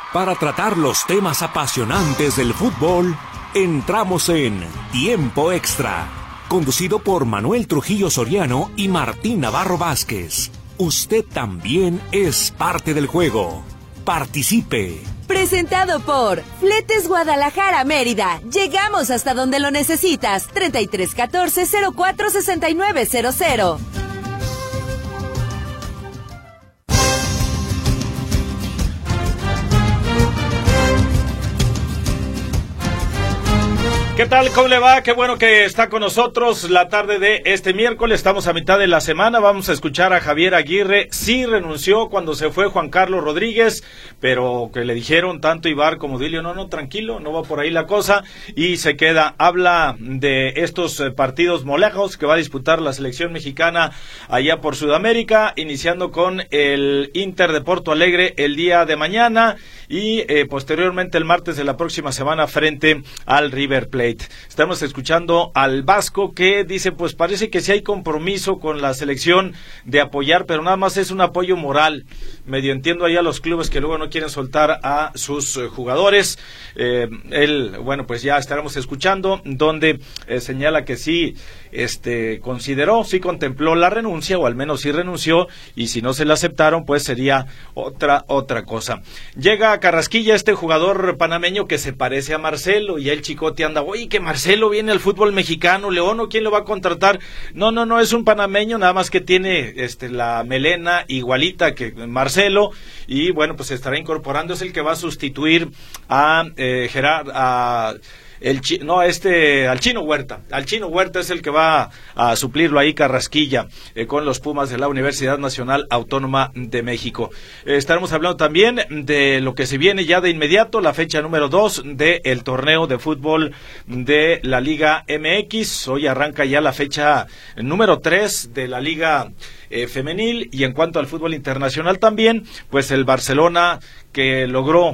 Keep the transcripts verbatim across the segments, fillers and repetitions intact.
Para tratar los temas apasionantes del fútbol, entramos en Tiempo Extra, conducido por Manuel Trujillo Soriano y Martín Navarro Vázquez. Usted también es parte del juego. Participe. Presentado por Fletes Guadalajara Mérida. Llegamos hasta donde lo necesitas. treinta y tres catorce cero cuatro sesenta y nueve cero cero. ¿Qué tal? ¿Cómo le va? Qué bueno que está con nosotros la tarde de este miércoles. Estamos a mitad de la semana. Vamos a escuchar a Javier Aguirre. Sí renunció cuando se fue Juan Carlos Rodríguez, pero que le dijeron tanto Ibar como Dilio, no, no, tranquilo, no va por ahí la cosa. Y se queda. Habla de estos partidos molejos que va a disputar la selección mexicana allá por Sudamérica, iniciando con el Inter de Porto Alegre el día de mañana y eh, posteriormente el martes de la próxima semana frente al River Plate. Estamos escuchando al Vasco que dice, pues parece que sí hay compromiso con la selección de apoyar, pero nada más es un apoyo moral. Medio entiendo ahí a los clubes que luego no quieren soltar a sus eh, jugadores. Eh, él, bueno, pues ya estaremos escuchando, donde eh, señala que sí este consideró, sí contempló la renuncia, o al menos sí renunció, y si no se la aceptaron, pues sería otra, otra cosa. Llega a Carrasquilla este jugador panameño que se parece a Marcelo, y el Chicote anda, oye, que Marcelo viene al fútbol mexicano, León, ¿o quién lo va a contratar? No, no, no, es un panameño, nada más que tiene este la melena igualita que Marcelo, y bueno, pues se estará incorporando, es el que va a sustituir a eh, Gerard, a el chi, no este al Chino Huerta, al Chino Huerta es el que va a suplirlo ahí Carrasquilla eh, con los Pumas de la Universidad Nacional Autónoma de México. Eh, estaremos hablando también de lo que se viene ya de inmediato, la fecha número dos del torneo de fútbol de la Liga M X. Hoy arranca ya la fecha número tres de la Liga eh, femenil, y en cuanto al fútbol internacional también, pues el Barcelona, que logró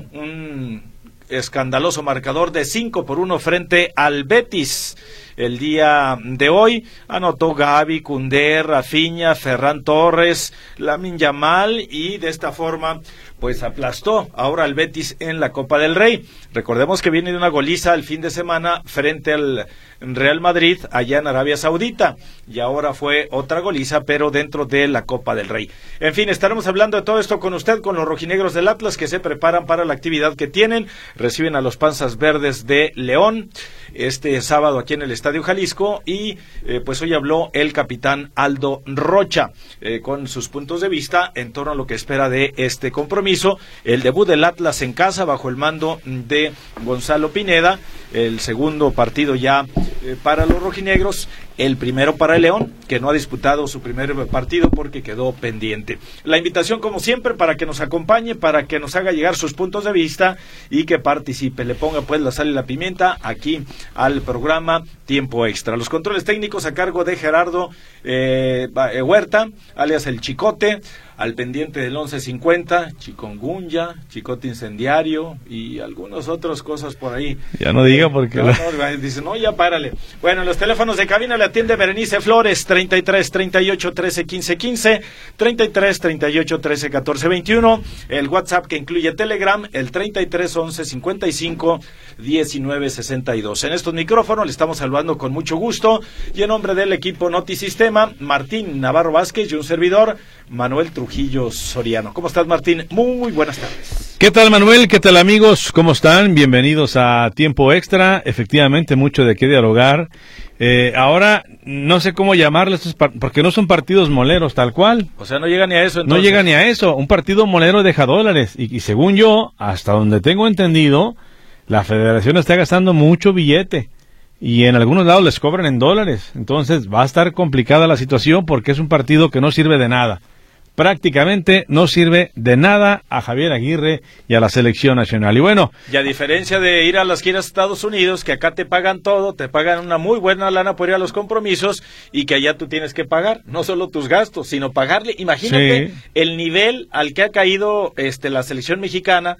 un escandaloso marcador de cinco por uno frente al Betis el día de hoy. Anotó Gavi, Koundé, Rafinha, Ferran Torres, Lamine Yamal, y de esta forma pues aplastó ahora al Betis en la Copa del Rey. Recordemos que viene de una goliza el fin de semana frente al Real Madrid allá en Arabia Saudita, y ahora fue otra goliza, pero dentro de la Copa del Rey. En fin, estaremos hablando de todo esto con usted, con los rojinegros del Atlas, que se preparan para la actividad que tienen. Reciben a los Panzas Verdes de León este sábado aquí en el Estadio Jalisco, y eh, pues hoy habló el capitán Aldo Rocha eh, con sus puntos de vista en torno a lo que espera de este compromiso, el debut del Atlas en casa bajo el mando de Gonzalo Pineda, el segundo partido ya eh, para los rojinegros, el primero para el León, que no ha disputado su primer partido porque quedó pendiente. La invitación, como siempre, para que nos acompañe, para que nos haga llegar sus puntos de vista y que participe, le ponga pues la sal y la pimienta aquí al programa Tiempo Extra. Los controles técnicos a cargo de Gerardo eh, Huerta, alias el Chicote, al pendiente del once cincuenta, Chikungunya, Chicote Incendiario y algunas otras cosas por ahí. Ya no diga porque... No, no, dice, no, ya párale. Bueno, los teléfonos de cabina le atiende Berenice Flores, treinta y tres, treinta y ocho, trece, quince, quince, treinta y tres, treinta y ocho, trece, catorce, veintiuno, el WhatsApp que incluye Telegram, el treinta y tres, once, cincuenta y cinco, diecinueve, sesenta y dos. En estos micrófonos le estamos saludando con mucho gusto, y en nombre del equipo Notisistema, Martín Navarro Vázquez y un servidor, Manuel Trujillo Soriano. ¿Cómo estás, Martín? Muy buenas tardes. ¿Qué tal, Manuel? ¿Qué tal, amigos? ¿Cómo están? Bienvenidos a Tiempo Extra. Efectivamente, mucho de qué dialogar. Eh, ahora, no sé cómo llamarles, porque no son partidos moleros tal cual. O sea, no llega ni a eso, entonces. No llega ni a eso. Un partido molero deja dólares. Y, y según yo, hasta donde tengo entendido, la federación está gastando mucho billete. Y en algunos lados les cobran en dólares. Entonces va a estar complicada la situación, porque es un partido que no sirve de nada. Prácticamente no sirve de nada a Javier Aguirre y a la selección nacional. Y bueno, y a diferencia de ir a las giras a Estados Unidos, que acá te pagan todo, te pagan una muy buena lana por ir a los compromisos, y que allá tú tienes que pagar no solo tus gastos, sino pagarle. Imagínate sí. el nivel al que ha caído este la selección mexicana,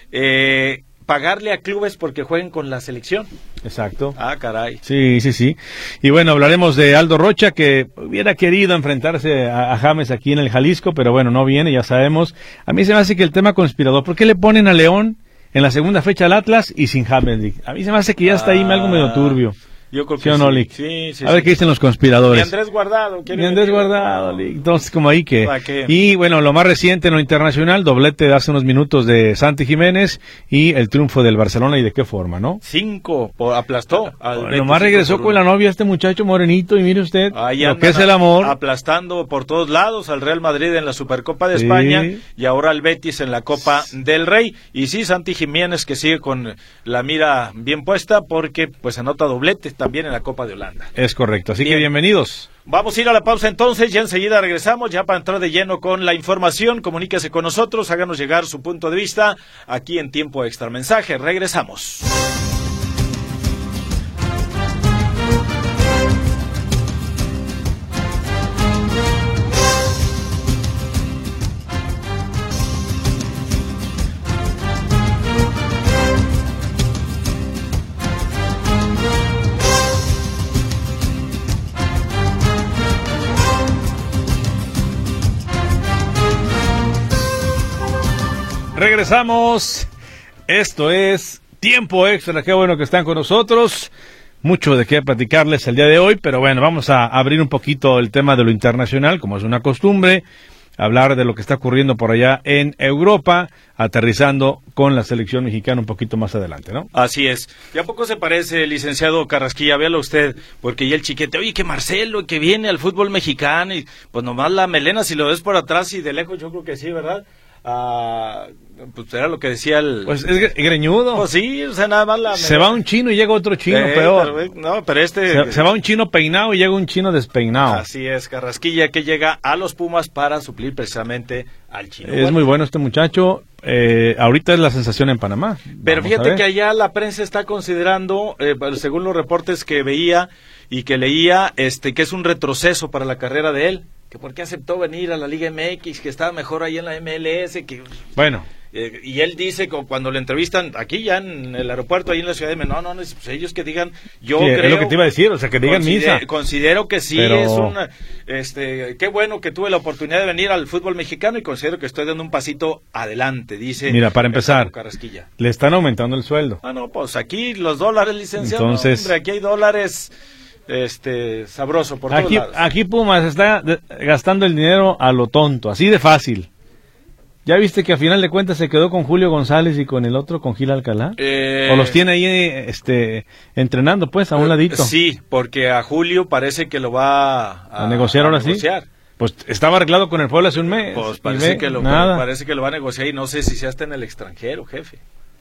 eh, pagarle a clubes porque jueguen con la selección. Exacto. Ah, caray. Sí, sí, sí. Y bueno, hablaremos de Aldo Rocha, que hubiera querido enfrentarse a, a James aquí en el Jalisco, pero bueno, no viene, ya sabemos. A mí se me hace que el tema conspirador, ¿por qué le ponen a León en la segunda fecha al Atlas y sin Champions League. A mí se me hace que ya está ahí Ah, algo medio turbio. Yo creo ¿Sí que o no, sí. Lick? Sí, sí, A ver sí. qué dicen los conspiradores. Y Andrés Guardado. quiere Ni Andrés venir. Guardado, Lick. Entonces, como ahí que... ¿Para qué? Y bueno, lo más reciente en lo internacional, doblete de hace unos minutos de Santi Jiménez y el triunfo del Barcelona, y de qué forma, ¿no? Cinco, por, aplastó. Al Bueno, Betis, nomás cinco regresó por con uno. la novia este muchacho morenito, y mire usted Ahí lo andan que es el amor. aplastando por todos lados al Real Madrid en la Supercopa de Sí. España y ahora al Betis en la Copa del Rey. Y sí, Santi Jiménez que sigue con la mira bien puesta porque pues anota doblete también en la Copa de Holanda. Es correcto, así Bien. que bienvenidos. Vamos a ir a la pausa entonces, ya enseguida regresamos, ya para entrar de lleno con la información. Comuníquese con nosotros, háganos llegar su punto de vista aquí en Tiempo Extra. Mensaje, regresamos. Regresamos. Esto es Tiempo Extra. Qué bueno que están con nosotros. Mucho de qué platicarles el día de hoy, pero bueno, vamos a abrir un poquito el tema de lo internacional, como es una costumbre, hablar de lo que está ocurriendo por allá en Europa, aterrizando con la selección mexicana un poquito más adelante, ¿no? Así es. ¿Y a poco se parece, licenciado Carrasquilla? Véalo usted, porque ya el chiquete, oye, que Marcelo, que viene al fútbol mexicano, y pues nomás la melena, si lo ves por atrás y de lejos, yo creo que sí, ¿verdad? Ah, pues era lo que decía el... Pues es gre- greñudo. Pues sí, o sea, nada más la... Se va un chino y llega otro chino, Eh, peor. pero, no, pero este... Se, se va un chino peinado y llega un chino despeinado. Así es, Carrasquilla, que llega a los Pumas para suplir precisamente al chino. Es Bueno, muy bueno este muchacho. Eh, ahorita es la sensación en Panamá. Pero Vamos a fíjate ver. que allá la prensa está considerando, eh, según los reportes que veía y que leía, este, que es un retroceso para la carrera de él. Que por qué aceptó venir a la Liga M X, que estaba mejor ahí en la M L S, que... Bueno, Eh, y él dice, co- cuando le entrevistan aquí ya en el aeropuerto, ahí en la Ciudad de México, no, no, no, pues ellos que digan, yo sí, creo... es lo que te iba a decir, o sea, que digan considero, misa. Considero que sí, Pero- es una... Este, qué bueno que tuve la oportunidad de venir al fútbol mexicano y considero que estoy dando un pasito adelante, dice... Mira, para empezar, Carrasquilla. le están aumentando el sueldo. Ah, no, pues aquí los dólares, licenciado, Entonces- hombre, aquí hay dólares, este, sabroso por Aquí, todos lados. aquí Pumas está de- gastando el dinero a lo tonto, así de fácil. ¿Ya viste que a final de cuentas se quedó con Julio González y con el otro, con Gil Alcalá? Eh, ¿O los tiene ahí este, entrenando, pues, a un ladito? Sí, porque a Julio parece que lo va a, ¿A negociar ahora sí? negociar. Pues estaba arreglado con el pueblo hace un mes. Pues y parece ve, que, lo, nada. parece que lo va a negociar y no sé si sea hasta en el extranjero, jefe.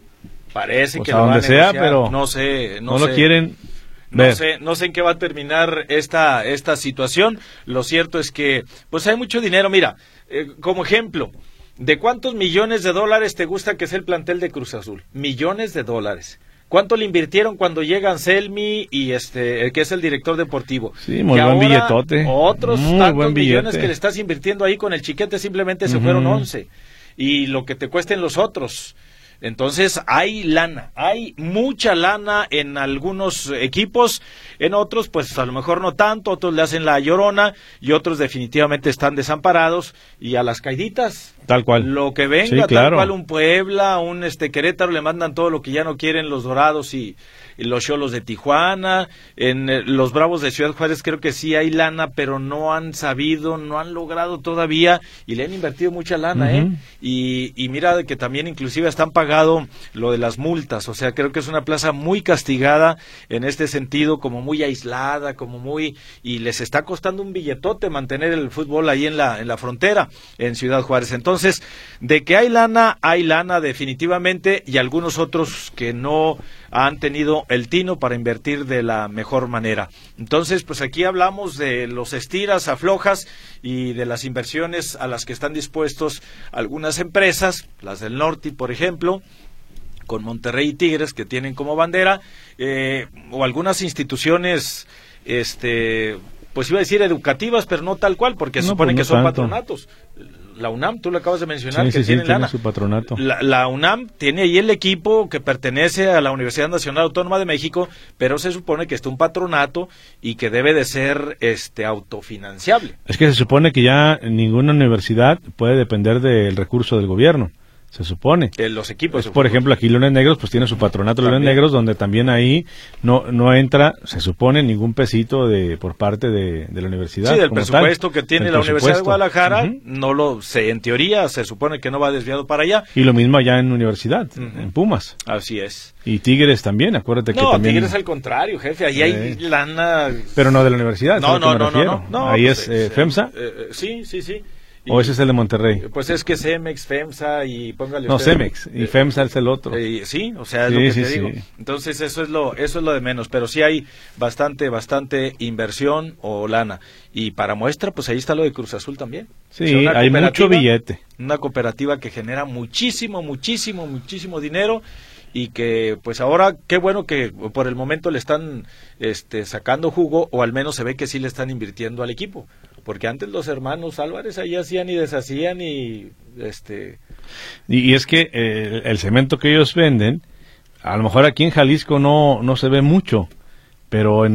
Parece Pues que a lo va a donde sea, negociar. pero no sé, no, No, sé. lo quieren No ver. sé, no sé en qué va a terminar esta esta situación. Lo cierto es que pues hay mucho dinero. Mira, eh, como ejemplo, ¿de cuántos millones de dólares te gusta que sea el plantel de Cruz Azul? Millones de dólares. ¿Cuánto le invirtieron cuando llega Anselmi y este, el que es el director deportivo? Sí, muy Y buen ahora, billetote. Otros Muy tantos buen millones billete. que le estás invirtiendo ahí con el chiquete simplemente se Ujú. fueron once. Y lo que te cuesten los otros. Entonces hay lana, hay mucha lana en algunos equipos, en otros pues a lo mejor no tanto, otros le hacen la llorona y otros definitivamente están desamparados y a las caiditas. Tal cual. Lo que venga, Sí, tal claro. cual un Puebla, un este Querétaro le mandan todo lo que ya no quieren los Dorados y, y los Xolos de Tijuana, en eh, los Bravos de Ciudad Juárez creo que sí hay lana, pero no han sabido, no han logrado todavía y le han invertido mucha lana, Ujú. ¿eh? Y, y mira que también inclusive están pagado lo de las multas, o sea, creo que es una plaza muy castigada en este sentido, como muy aislada, como muy, y les está costando un billetote mantener el fútbol ahí en la, en la frontera, en Ciudad Juárez. Entonces, de que hay lana, hay lana definitivamente, y algunos otros que no han tenido el tino para invertir de la mejor manera. Entonces, pues aquí hablamos de los estiras, aflojas y de las inversiones a las que están dispuestos algunas empresas, las del norte, por ejemplo, con Monterrey y Tigres que tienen como bandera, eh, o algunas instituciones, este, pues iba a decir educativas, pero no tal cual, porque se No, supone pues no que son tanto. patronatos. La UNAM, tú lo acabas de mencionar, Sí, que sí, sí, tiene tiene lana. su patronato. La, la UNAM tiene ahí el equipo que pertenece a la Universidad Nacional Autónoma de México, pero se supone que está un patronato y que debe de ser este autofinanciable. Es que se supone que ya ninguna universidad puede depender del recurso del gobierno. se supone. Eh, los equipos. Pues, por ejemplo, aquí Leones Negros pues tiene su patronato También. Leones Negros, donde también ahí no no entra, se supone, ningún pesito de por parte de, de la universidad. Sí, del como presupuesto tal. que tiene El la Universidad de presupuesto. Guadalajara, Uh-huh. no lo se en teoría se supone que no va desviado para allá. Y lo mismo allá en Universidad, Uh-huh. en Pumas. Así es. Y Tigres también, acuérdate que No, también... Tigres al contrario, jefe, ahí hay Eh. lana. Pero no de la universidad, No, es a lo que no, me no, no, refiero. no, no. Ahí pues, es eh, eh, FEMSA, eh, eh, sí, sí, sí. Y- o ese es el de Monterrey. Pues es que Cemex, FEMSA y póngale No, usted- Cemex, y eh, FEMSA es el otro. Eh, sí, o sea, es Sí, lo que sí, te digo. sí. Entonces eso es lo eso es lo de menos, pero sí hay bastante bastante inversión o lana. Y para muestra, pues ahí está lo de Cruz Azul también. Sí, O sea, una hay mucho cooperativa- billete. Una cooperativa que genera muchísimo, muchísimo, muchísimo dinero y que pues ahora qué bueno que por el momento le están este sacando jugo, o al menos se ve que sí le están invirtiendo al equipo, porque antes los hermanos Álvarez ahí hacían y deshacían y este Y, y es que eh, el cemento que ellos venden, a lo mejor aquí en Jalisco no, no se ve mucho, pero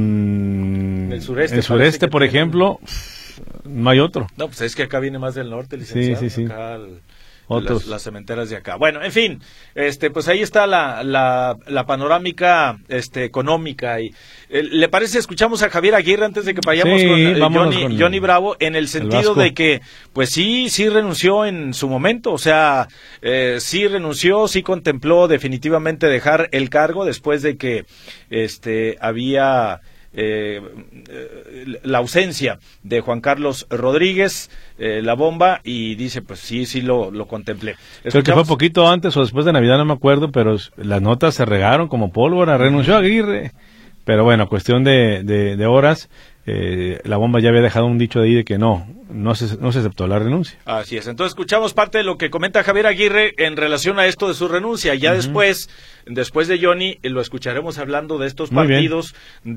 en El sureste el parece sureste, que por tiene- ejemplo, no hay otro. no, pues es que acá viene más del norte, licenciado. Sí, sí, sí. Acá el- Otros. Las, las cementeras de acá. Bueno, en fin, este, pues ahí está la, la, la panorámica este, económica. Y eh, ¿le parece? Escuchamos a Javier Aguirre antes de que vayamos Sí, con eh, vámonos Johnny, con Johnny Bravo, en el sentido Vasco. de que, pues sí, sí renunció en su momento. O sea, eh, sí renunció, sí contempló definitivamente dejar el cargo después de que este, había... Eh, eh, la ausencia de Juan Carlos Rodríguez, eh, la bomba, y dice, pues sí, sí lo, lo contemplé. Creo que fue Escuchamos- poquito antes o después de Navidad, no me acuerdo, pero s- las notas se regaron como pólvora, renunció Aguirre. Pero bueno, cuestión de, de, de horas, eh, la bomba ya había dejado un dicho de ahí de que no, no se, no se aceptó la renuncia. Así es, entonces escuchamos parte de lo que comenta Javier Aguirre en relación a esto de su renuncia. Ya Ujú. después, después de Johnny, eh, lo escucharemos hablando de estos Muy bien. partidos,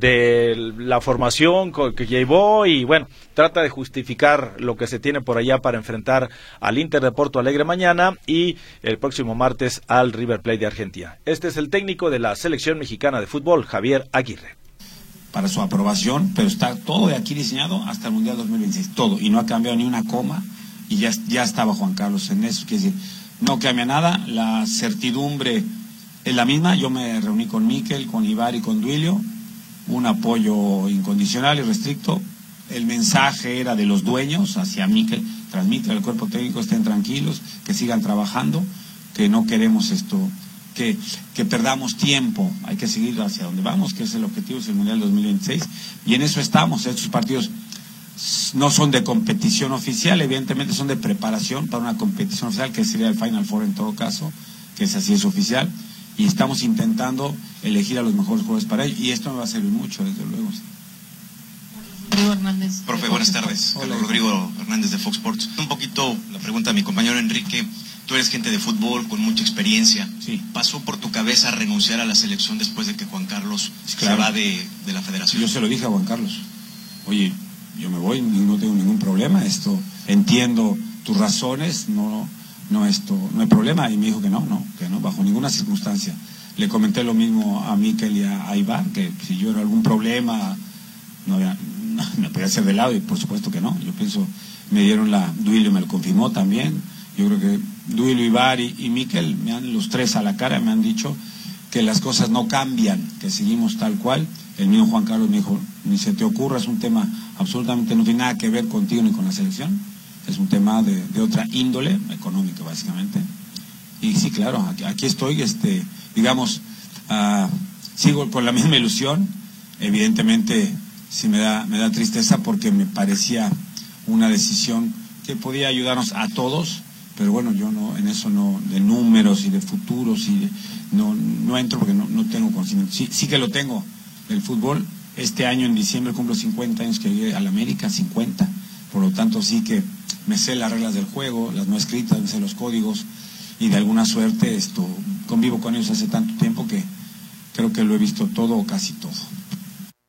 de la formación co- que llevó y bueno, trata de justificar lo que se tiene por allá para enfrentar al Inter de Porto Alegre mañana y el próximo martes al River Plate de Argentina. Este es el técnico de la selección mexicana de fútbol, Javier Aguirre. Para su aprobación, pero está todo de aquí diseñado hasta el Mundial dos mil veintiséis, todo, y no ha cambiado ni una coma, y ya, ya estaba Juan Carlos en eso, quiere decir, no cambia nada, la certidumbre es la misma. Yo me reuní con Mikel, con Ibar y con Duilio, un apoyo incondicional y restricto, el mensaje era de los dueños hacia Mikel, transmite al cuerpo técnico, estén tranquilos, que sigan trabajando, que no queremos esto... Que, que perdamos tiempo, hay que seguir hacia donde vamos, que es el objetivo, es el Mundial dos mil veintiséis, y en eso estamos. Estos partidos no son de competición oficial, evidentemente son de preparación para una competición oficial, que sería el Final Four en todo caso, que es así, es oficial, y estamos intentando elegir a los mejores jugadores para ello, y esto me va a servir mucho, desde luego. Rodrigo Hernández. Profe, buenas tardes. Hola. Rodrigo Hernández de Fox Sports. Un poquito la pregunta a mi compañero Enrique. Tú eres gente de fútbol con mucha experiencia. Sí. ¿Pasó por tu cabeza renunciar a la selección después de que Juan Carlos Sí, claro. se va de, de la federación? Yo se lo dije a Juan Carlos, oye, yo me voy, no tengo ningún problema, esto, entiendo tus razones, no, no, esto, no hay problema, y me dijo que no, no, que no, bajo ninguna circunstancia. Le comenté lo mismo a Mikel y a, a Iván, que si yo era algún problema, no había, no, me podía hacer de lado, y por supuesto que no. Yo pienso, me dieron la, Duilio me lo confirmó también, yo creo que Duilio, Ibar y, y Mikel, me han, los tres a la cara, me han dicho que las cosas no cambian, que seguimos tal cual. El mío Juan Carlos me dijo, ni se te ocurra, es un tema absolutamente, no tiene nada que ver contigo ni con la selección, es un tema de, de otra índole, económica básicamente. Y sí, claro, aquí, aquí estoy, este, digamos, uh, sigo con la misma ilusión. Evidentemente sí me da, me da tristeza porque me parecía una decisión que podía ayudarnos a todos, pero bueno, yo no, en eso no, de números y de futuros, y de, no, no entro porque no, no tengo conocimiento. Sí, sí que lo tengo del fútbol. Este año en diciembre cumplo cincuenta años que llegué al América, cincuenta, por lo tanto sí que me sé las reglas del juego, las no escritas, me sé los códigos, y de alguna suerte esto convivo con ellos hace tanto tiempo que creo que lo he visto todo o casi todo.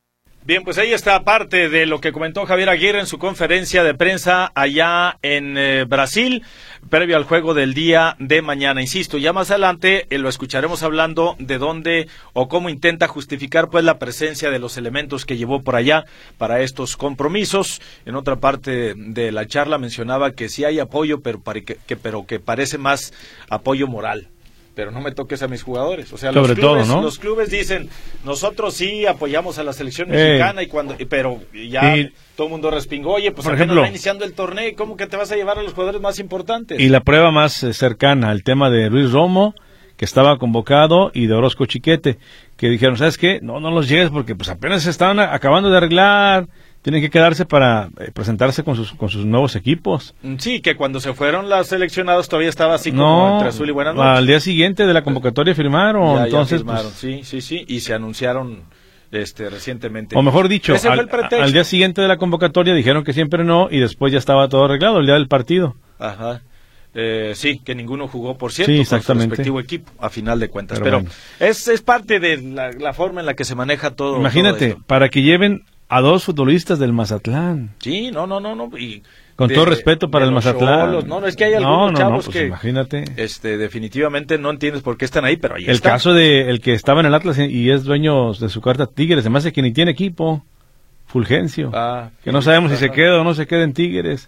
Bien, pues ahí está parte de lo que comentó Javier Aguirre en su conferencia de prensa allá en eh, Brasil, previo al juego del día de mañana. Insisto, ya más adelante eh, lo escucharemos hablando de dónde o cómo intenta justificar pues la presencia de los elementos que llevó por allá para estos compromisos. En otra parte de la charla mencionaba que sí hay apoyo, pero, pare, que, que, pero que parece más apoyo moral. Pero no me toques a mis jugadores. O sea, los Sobre clubes, todo, ¿no? los clubes dicen, nosotros sí apoyamos a la selección mexicana, eh, y cuando, pero ya y, todo el mundo respingó, oye, pues por ejemplo, está iniciando el torneo, ¿cómo que te vas a llevar a los jugadores más importantes? Y la prueba más eh, cercana al tema de Luis Romo, que estaba convocado, y de Orozco Chiquete, que dijeron, ¿sabes qué? No, no los llegues porque pues apenas se estaban acabando de arreglar, tienen que quedarse para eh, presentarse con sus con sus nuevos equipos. Sí, que cuando se fueron los seleccionados todavía estaba así como no, entre azul y buenas noches. Al día siguiente de la convocatoria firmaron, ya, entonces ya firmaron, pues, sí, sí, sí, y se anunciaron este recientemente. O mejor dicho, al, al día siguiente de la convocatoria dijeron que siempre no, y después ya estaba todo arreglado el día del partido. Ajá. Eh, sí, que ninguno jugó, por cierto, sí, con su respectivo equipo, a final de cuentas. Pero, Pero bueno. es, es parte de la, la forma en la que se maneja todo. Imagínate, todo para que lleven a dos futbolistas del Mazatlán. Sí, no, no, no, no. Y con de, todo respeto para el Mazatlán. Cholos, no, no, es que hay algunos no, no, chavos no, pues que, imagínate. este, definitivamente no entiendes por qué están ahí, pero ahí el están. El caso de el que estaba en el Atlas y es dueño de su carta Tigres, además de que ni tiene equipo, Fulgencio, ah, que no sabemos ajá. si se queda o no se queda en Tigres.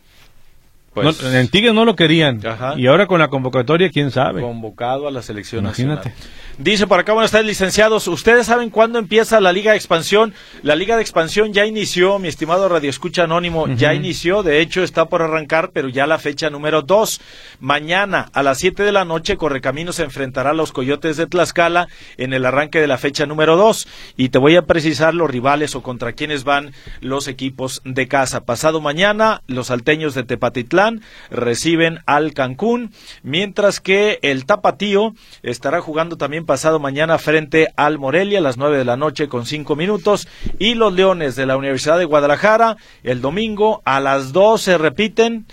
Pues, no, en Tigres no lo querían. Ajá. Y ahora con la convocatoria, quién sabe. Convocado a la selección Imagínate. nacional. Dice por acá, buenas tardes, licenciados. ¿Ustedes saben cuándo empieza la Liga de Expansión? La Liga de Expansión ya inició, mi estimado radioescucha anónimo, uh-huh. ya inició. De hecho, está por arrancar, pero ya la fecha número dos. Mañana a las siete de la noche, Correcaminos se enfrentará a los Coyotes de Tlaxcala en el arranque de la fecha número dos. Y te voy a precisar los rivales o contra quiénes van los equipos de casa. Pasado mañana, los salteños de Tepatitlán reciben al Cancún, mientras que el Tapatío estará jugando también pasado mañana frente al Morelia a las nueve de la noche con cinco minutos, y los Leones de la Universidad de Guadalajara el domingo a las doce repiten.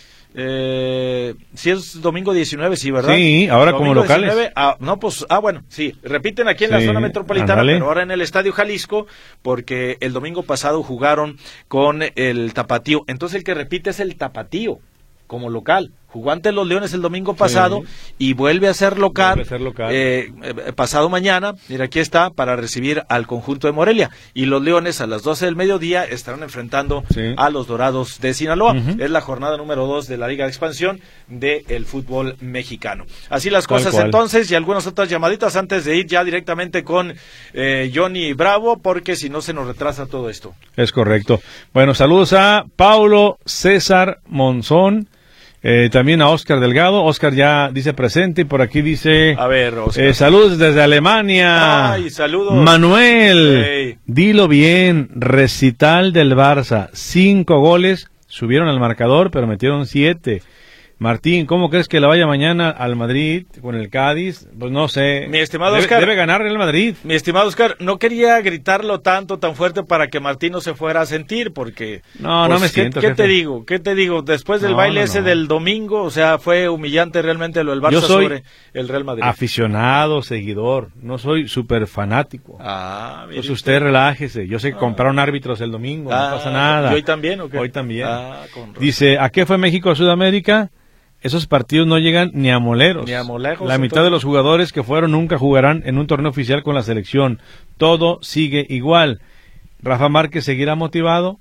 Eh, si es domingo diecinueve, sí, ¿verdad? Sí, ahora domingo como locales. diecinueve, ah, no, pues, ah, bueno, sí, repiten aquí en sí, la zona metropolitana, andale. Pero ahora en el Estadio Jalisco, porque el domingo pasado jugaron con el Tapatío. Entonces el que repite es el Tapatío como local. Jugó ante los Leones el domingo pasado sí. y vuelve a ser local, a ser local. Eh, eh, pasado mañana, mira aquí está, para recibir al conjunto de Morelia. Y los Leones a las doce del mediodía estarán enfrentando sí. a los Dorados de Sinaloa. Uh-huh. Es la jornada número dos de la Liga de Expansión del fútbol mexicano. Así las Tal cosas cual. Entonces, y algunas otras llamaditas antes de ir ya directamente con eh, Johnny Bravo, porque si no se nos retrasa todo esto. Es correcto. Bueno, saludos a Paulo César Monzón. Eh, también a Oscar Delgado. Oscar ya dice presente y por aquí dice a ver, Oscar. Eh, saludos desde Alemania. Ay, saludos. Manuel, hey. Dilo bien, recital del Barça, cinco goles, subieron al marcador pero metieron siete. Martín, ¿cómo crees que la vaya mañana al Madrid con el Cádiz? Pues no sé. Mi estimado debe, Oscar. Debe ganar el Madrid. Mi estimado Oscar, no quería gritarlo tanto, tan fuerte para que Martín no se fuera a sentir, porque... No, pues, no me ¿qué, siento. ¿Qué jefe. te digo? ¿Qué te digo? Después del no, baile no, ese no. del domingo, o sea, fue humillante realmente lo del Barça Yo soy sobre el Real Madrid. Aficionado, seguidor, no soy súper fanático. Ah, mire. Pues usted relájese. Yo sé que ah. compraron árbitros el domingo, ah, no pasa nada. ¿Y hoy también o qué? Hoy también. Ah, con Dice, ¿a qué fue México a Sudamérica? Esos partidos no llegan ni a moleros. Ni a molejos. La mitad entonces... de los jugadores que fueron nunca jugarán en un torneo oficial con la selección. Todo sigue igual. ¿Rafa Márquez seguirá motivado?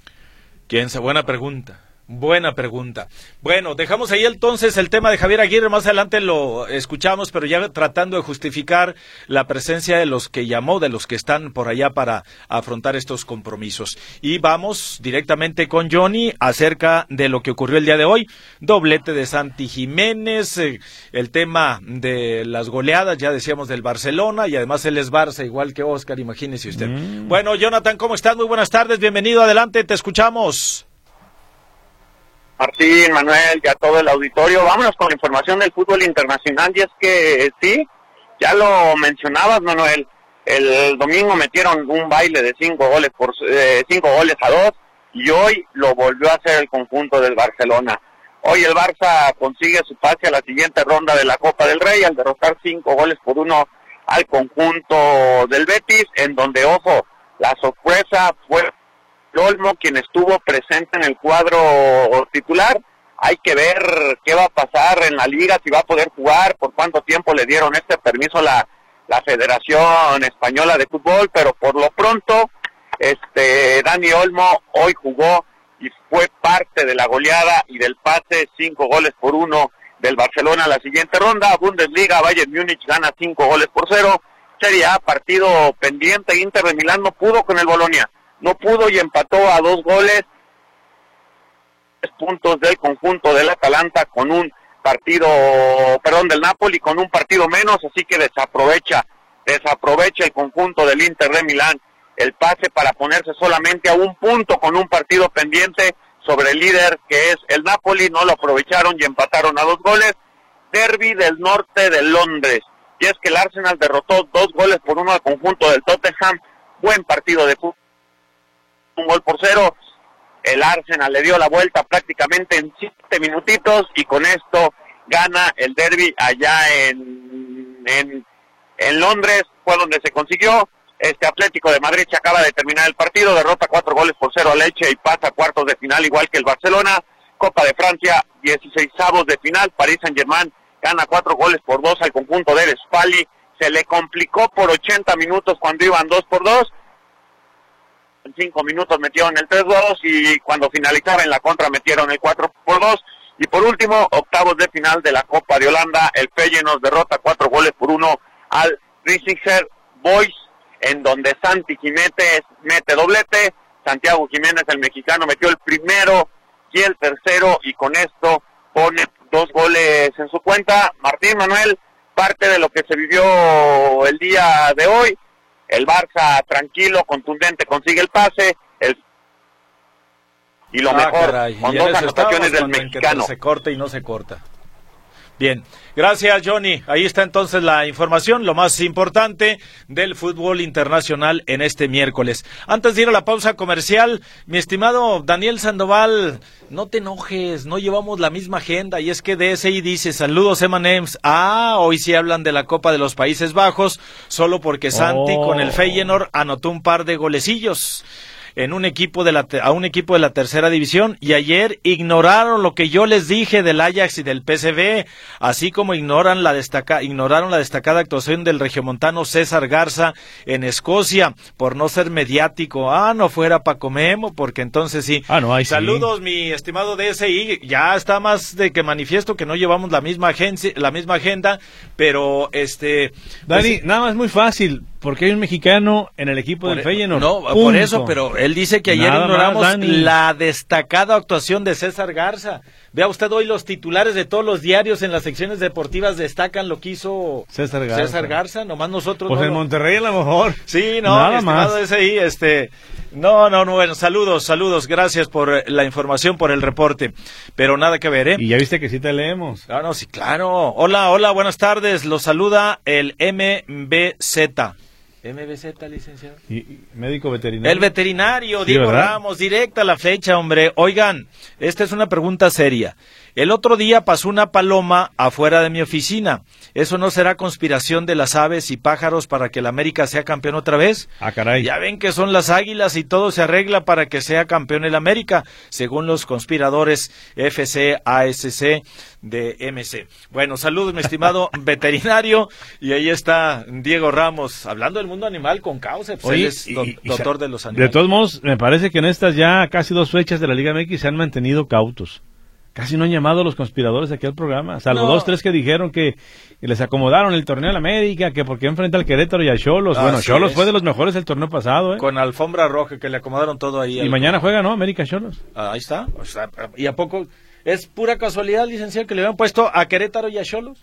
¿Quién sabe? Buena pregunta. Buena pregunta. Bueno, dejamos ahí entonces el tema de Javier Aguirre, más adelante lo escuchamos, pero ya tratando de justificar la presencia de los que llamó, de los que están por allá para afrontar estos compromisos. Y vamos directamente con Johnny acerca de lo que ocurrió el día de hoy. Doblete de Santi Jiménez, eh, el tema de las goleadas, ya decíamos del Barcelona, y además él es Barça, igual que Oscar, imagínese usted. Mm. Bueno, Jonathan, ¿cómo estás? Muy buenas tardes, bienvenido, adelante, te escuchamos. Martín, Manuel, ya todo el auditorio. Vámonos con la información del fútbol internacional. Y es que sí, ya lo mencionabas, Manuel. El, el domingo metieron un baile de cinco goles por eh, cinco goles a dos, y hoy lo volvió a hacer el conjunto del Barcelona. Hoy el Barça consigue su pase a la siguiente ronda de la Copa del Rey al derrotar cinco goles por uno al conjunto del Betis, en donde, ojo, la sorpresa fue Olmo, quien estuvo presente en el cuadro titular. Hay que ver qué va a pasar en la liga, si va a poder jugar, por cuánto tiempo le dieron este permiso a la, la Federación Española de Fútbol, pero por lo pronto, este Dani Olmo hoy jugó y fue parte de la goleada y del pase, cinco goles por uno del Barcelona a la siguiente ronda. Bundesliga, Bayern Múnich gana cinco goles por cero. Serie A, partido pendiente, Inter de Milán no pudo con el Bolonia, no pudo y empató a dos goles. Puntos del conjunto del Atalanta con un partido, perdón, del Napoli con un partido menos, así que desaprovecha, desaprovecha el conjunto del Inter de Milán el pase para ponerse solamente a un punto con un partido pendiente sobre el líder que es el Napoli. No lo aprovecharon y empataron a dos goles. Derby del norte de Londres, y es que el Arsenal derrotó dos goles por uno al conjunto del Tottenham. Buen partido de fútbol, un gol por cero. El Arsenal le dio la vuelta prácticamente en siete minutitos y con esto gana el derbi allá en, en, en Londres, fue donde se consiguió. Este Atlético de Madrid se acaba de terminar el partido, derrota cuatro goles por cero a Leche y pasa a cuartos de final igual que el Barcelona. Copa de Francia, dieciseisavos de final, París Saint-Germain gana cuatro goles por dos al conjunto del Spalli. Se le complicó por ochenta minutos cuando iban dos por dos. En cinco minutos metieron el tres dos y cuando finalizaba en la contra metieron el cuatro por dos. Y por último, octavos de final de la Copa de Holanda, el Feyenoord derrota cuatro goles por uno al Riesinger Boys, en donde Santi Jiménez mete doblete, Santiago Jiménez, el mexicano, metió el primero y el tercero, y con esto pone dos goles en su cuenta. Martín Manuel, parte de lo que se vivió el día de hoy. El Barça tranquilo, contundente, consigue el pase, el y lo ah, mejor, caray. Con y dos anotaciones del mexicano. Se corta y no se corta. Bien, gracias Johnny. Ahí está entonces la información, lo más importante del fútbol internacional en este miércoles. Antes de ir a la pausa comercial, mi estimado Daniel Sandoval, no te enojes, no llevamos la misma agenda, y es que D S I dice, saludos M and M's, ah, hoy sí hablan de la Copa de los Países Bajos, solo porque Santi oh. con el Feyenoord anotó un par de golecillos en un equipo de la a un equipo de la tercera división, y ayer ignoraron lo que yo les dije del Ajax y del P S V, así como ignoran la destaca ignoraron la destacada actuación del regiomontano César Garza en Escocia por no ser mediático. Ah, no fuera Paco Memo, porque entonces sí. Ah, no, ahí Saludos, sí. Mi estimado D S I, ya está más de que manifiesto que no llevamos la misma agencia, la misma agenda, pero este Dani, pues, nada más muy fácil. Porque hay un mexicano en el equipo del Feyenoord. No, Punto. Por eso, pero él dice que ayer Nada ignoramos más, la destacada actuación de César Garza. Vea usted hoy los titulares de todos los diarios en las secciones deportivas destacan lo que hizo César Garza. César Garza, nomás nosotros. Pues no en lo... Monterrey a lo mejor. Sí, no, Nada mi más. ese ahí, este, no, no, no, bueno, saludos, saludos, gracias por la información, por el reporte, pero nada que ver, ¿eh? Y ya viste que sí te leemos. Ah, no, sí, claro. Hola, hola, buenas tardes, los saluda el M B Z. M B Z, licenciado. ¿Y, y médico veterinario? El veterinario, sí, Diego ¿verdad? Ramos, directa a la flecha, hombre. Oigan, esta es una pregunta seria. El otro día pasó una paloma afuera de mi oficina. ¿Eso no será conspiración de las aves y pájaros para que el América sea campeón otra vez? Ah, caray. Ya ven que son las águilas y todo se arregla para que sea campeón el América, según los conspiradores F C A S C de M C. Bueno, saludos, mi estimado veterinario. Y ahí está Diego Ramos, hablando del mundo animal con causa. Pues él es do- y, y, doctor de los animales. De todos modos, me parece que en estas ya casi dos fechas de la Liga M X se han mantenido cautos. Casi no han llamado a los conspiradores aquí al programa, salvo no. dos, tres que dijeron que, que les acomodaron el torneo de América, que porque enfrenta al Querétaro y a Xolos. Ah, bueno, Xolos fue de los mejores el torneo pasado, ¿eh? Con alfombra roja, que le acomodaron todo ahí. Y al... mañana juega, ¿no? América Xolos. Ah, ahí está. O sea, ¿y a poco es pura casualidad, licenciado, que le habían puesto a Querétaro y a Xolos?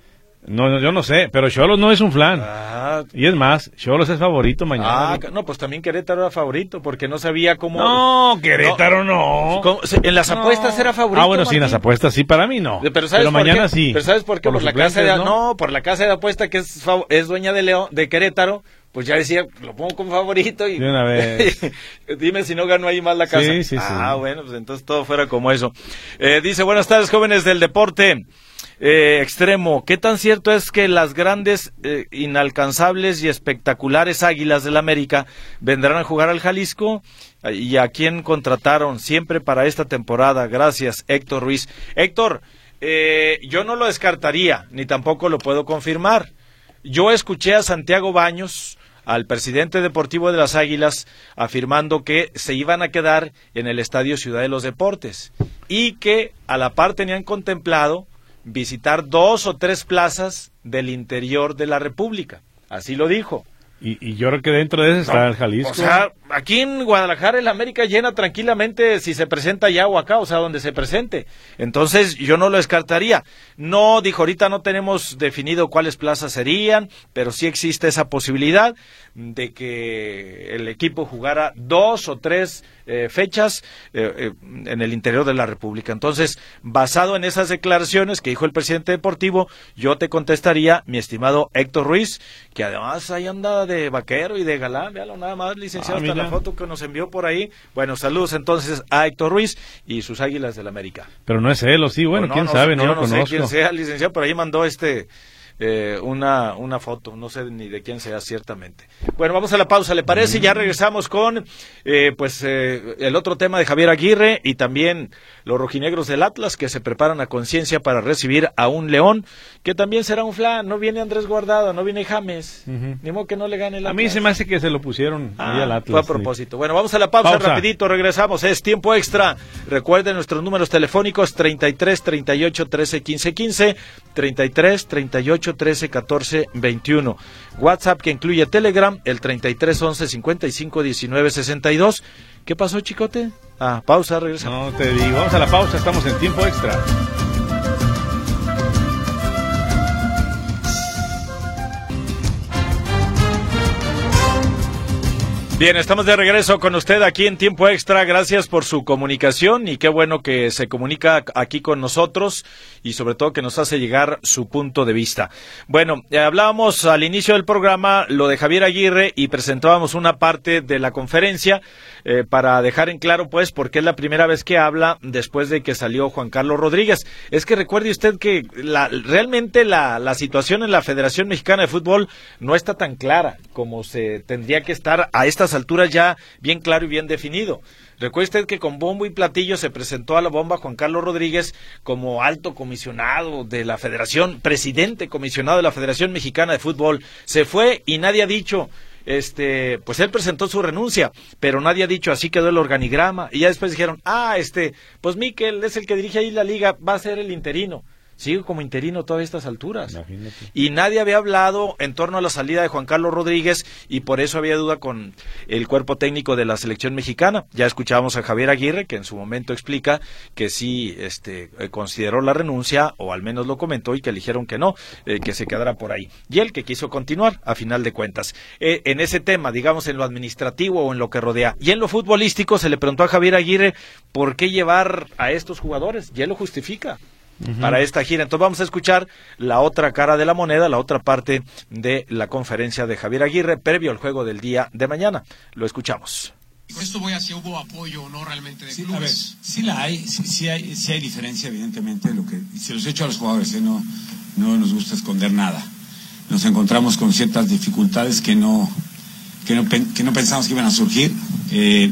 No, yo no sé, pero Xolos no es un flan. Ah, y es más, Xolos es favorito mañana. Ah, no, pues también Querétaro era favorito, porque no sabía cómo... No, Querétaro no. no. En las apuestas no. Era favorito, Ah, bueno, Martín. Sí, en las apuestas sí, para mí no. Pero, ¿sabes pero por mañana qué? sí. Pero ¿sabes por qué? Por, por la casa de... ¿no? no, por la casa de apuesta que es, es dueña de León, de Querétaro, pues ya decía, lo pongo como favorito y... De una vez. Dime si no ganó ahí más la casa. Sí, sí, ah, sí. bueno, pues entonces todo fuera como eso. Eh, dice, buenas tardes, jóvenes del deporte. eh, extremo, ¿qué tan cierto es que las grandes, eh, inalcanzables y espectaculares Águilas del América vendrán a jugar al Jalisco? ¿Y a quién contrataron siempre para esta temporada? Gracias, Héctor Ruiz. Héctor, eh, yo no lo descartaría, ni tampoco lo puedo confirmar. Yo escuché a Santiago Baños, al presidente deportivo de las Águilas, afirmando que se iban a quedar en el Estadio Ciudad de los Deportes y que a la par tenían contemplado visitar dos o tres plazas del interior de la República. Así lo dijo. Y, y yo creo que dentro de eso está No, el Jalisco. O sea, aquí en Guadalajara el América llena tranquilamente si se presenta allá o acá, o sea, donde se presente. Entonces yo no lo descartaría. No, dijo, ahorita no tenemos definido cuáles plazas serían, pero sí existe esa posibilidad de que el equipo jugara dos o tres eh, fechas eh, eh, en el interior de la República. Entonces, basado en esas declaraciones que dijo el presidente deportivo, yo te contestaría, mi estimado Héctor Ruiz, que además ahí anda de vaquero y de galán, véalo nada más, licenciado, ah, hasta la foto que nos envió por ahí. Bueno, saludos entonces a Héctor Ruiz y sus Águilas del América. Pero no es él, o sí, bueno, O no, quién no, sabe, no yo lo no conozco. sé quién sea, licenciado, pero ahí mandó este eh, una una foto, no sé ni de quién sea ciertamente. Bueno, vamos a la pausa, ¿le parece? Mm. Ya regresamos con eh, pues eh, el otro tema de Javier Aguirre y también los rojinegros del Atlas que se preparan a conciencia para recibir a un León que también será un flan. No viene Andrés Guardado, no viene James, uh-huh. Ni modo que no le gane el Atlas. A mí se me hace que se lo pusieron ah, ahí al Atlas. Fue a propósito. Sí. Bueno, vamos a la pausa, pausa rapidito, regresamos, es tiempo extra. Recuerden nuestros números telefónicos treinta y tres, treinta y ocho, trece, quince, quince, treinta y tres, treinta y ocho, trece, catorce, veintiuno. WhatsApp que incluye Telegram, el treinta y tres, once, cincuenta y cinco, diecinueve, sesenta y dos. ¿Qué pasó, Chicote? Ah, pausa, regresamos. No te digo, vamos a la pausa, estamos en tiempo extra. Bien, estamos de regreso con usted aquí en Tiempo Extra. Gracias por su comunicación y qué bueno que se comunica aquí con nosotros y sobre todo que nos hace llegar su punto de vista. Bueno, eh, hablábamos al inicio del programa lo de Javier Aguirre y presentábamos una parte de la conferencia eh, para dejar en claro pues porque es la primera vez que habla después de que salió Juan Carlos Rodríguez. Es que recuerde usted que la, realmente la, la situación en la Federación Mexicana de Fútbol no está tan clara como se tendría que estar a esta alturas ya bien claro y bien definido. Recuerde usted que con bombo y platillo se presentó a la bomba Juan Carlos Rodríguez como alto comisionado de la Federación, presidente comisionado de la Federación Mexicana de Fútbol. Se fue y nadie ha dicho, este, pues él presentó su renuncia, pero nadie ha dicho así quedó el organigrama. Y ya después dijeron, ah, este, pues Miquel es el que dirige ahí la liga, va a ser el interino. Sigue como interino todas estas alturas. Imagínate. Y nadie había hablado en torno a la salida de Juan Carlos Rodríguez y por eso había duda con el cuerpo técnico de la selección mexicana. Ya escuchábamos a Javier Aguirre que en su momento explica que sí este, consideró la renuncia o al menos lo comentó y que eligieron que no, eh, que se quedara por ahí. Y él que quiso continuar a final de cuentas. Eh, en ese tema, digamos en lo administrativo o en lo que rodea. Y en lo futbolístico se le preguntó a Javier Aguirre por qué llevar a estos jugadores. Y él lo justifica. Uh-huh. Para esta gira. Entonces vamos a escuchar la otra cara de la moneda, la otra parte de la conferencia de Javier Aguirre previo al juego del día de mañana. Lo escuchamos. Con esto voy a si hubo apoyo no realmente de sí, clubes. A ver, sí la hay, sí, sí hay, sí hay diferencia evidentemente. Lo que se los he hecho a los jugadores, ¿eh? no, no nos gusta esconder nada. Nos encontramos con ciertas dificultades que no que no, que no pensamos que iban a surgir. Eh,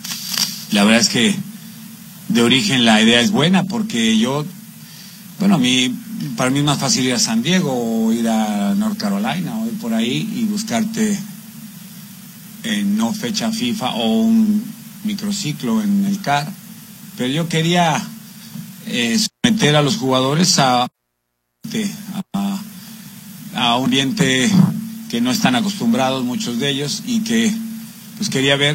la verdad es que de origen la idea es buena porque yo Bueno, a mí, para mí es más fácil ir a San Diego o ir a North Carolina o ir por ahí y buscarte en no fecha FIFA o un microciclo en el C A R. Pero yo quería eh, someter a los jugadores a, a, a un ambiente que no están acostumbrados muchos de ellos y que pues quería ver